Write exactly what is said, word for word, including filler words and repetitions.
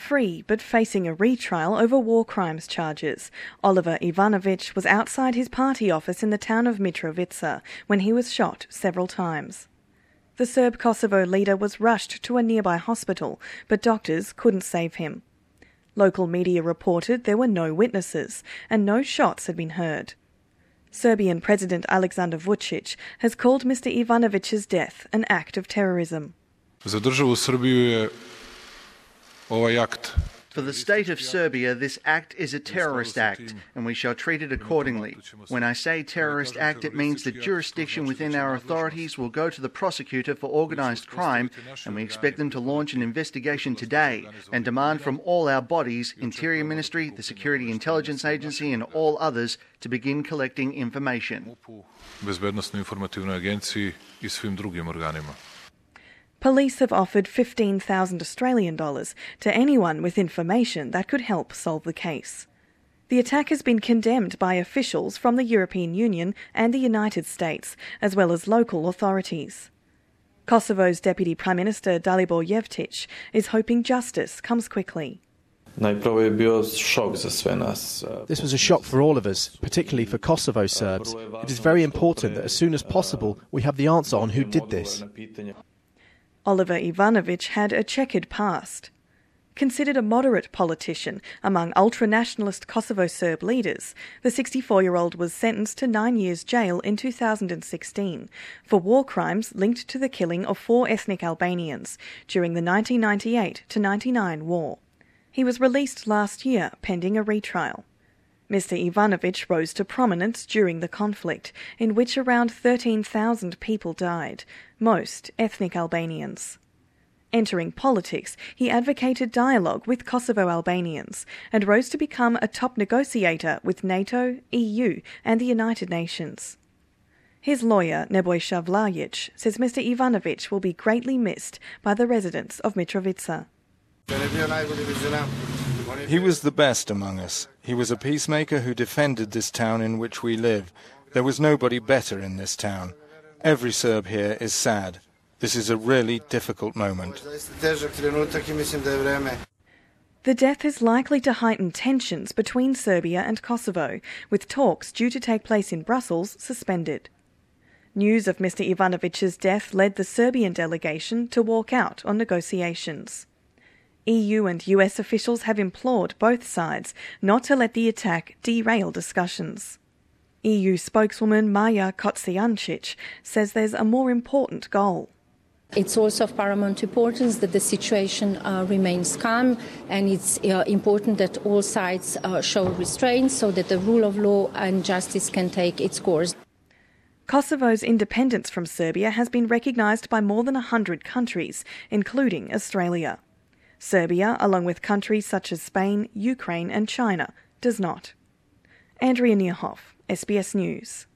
free but facing a retrial over war crimes charges. Oliver Ivanovic was outside his party office in the town of Mitrovica when he was shot several times. The Serb Kosovo leader was rushed to a nearby hospital, but doctors couldn't save him. Local media reported there were no witnesses and no shots had been heard. Serbian President Aleksandar Vučić has called Mister Ivanovic's death an act of terrorism. Za državu Srbiju je ovaj akt. For the state of Serbia, this act is a terrorist act, and we shall treat it accordingly. When I say terrorist act, it means that jurisdiction within our authorities will go to the prosecutor for organised crime, and we expect them to launch an investigation today and demand from all our bodies, Interior Ministry, the Security Intelligence Agency and all others, to begin collecting information. Bezbednosno-informativnoj agenciji I svim drugim organima. Police have offered fifteen thousand Australian dollars to anyone with information that could help solve the case. The attack has been condemned by officials from the European Union and the United States, as well as local authorities. Kosovo's Deputy Prime Minister Dalibor Jevtic is hoping justice comes quickly. This was a shock for all of us, particularly for Kosovo Serbs. It is very important that as soon as possible we have the answer on who did this. Oliver Ivanovic had a checkered past. Considered a moderate politician among ultra-nationalist Kosovo Serb leaders, the sixty-four-year-old was sentenced to nine years jail in two thousand sixteen for war crimes linked to the killing of four ethnic Albanians during the nineteen ninety-eight to ninety-nine war. He was released last year pending a retrial. Mister Ivanovic rose to prominence during the conflict, in which around thirteen thousand people died, most ethnic Albanians. Entering politics, he advocated dialogue with Kosovo Albanians and rose to become a top negotiator with NATO, E U and the United Nations. His lawyer, Nebojša Vlajic, says Mister Ivanovic will be greatly missed by the residents of Mitrovica. He was the best among us. He was a peacemaker who defended this town in which we live. There was nobody better in this town. Every Serb here is sad. This is a really difficult moment. The death is likely to heighten tensions between Serbia and Kosovo, with talks due to take place in Brussels suspended. News of Mister Ivanovic's death led the Serbian delegation to walk out on negotiations. E U and U S officials have implored both sides not to let the attack derail discussions. E U spokeswoman Maja Kocijancic says there's a more important goal. It's also of paramount importance that the situation uh, remains calm, and it's uh, important that all sides uh, show restraint so that the rule of law and justice can take its course. Kosovo's independence from Serbia has been recognised by more than one hundred countries, including Australia. Serbia, along with countries such as Spain, Ukraine and China, does not. Andrea Nierhoff, S B S News.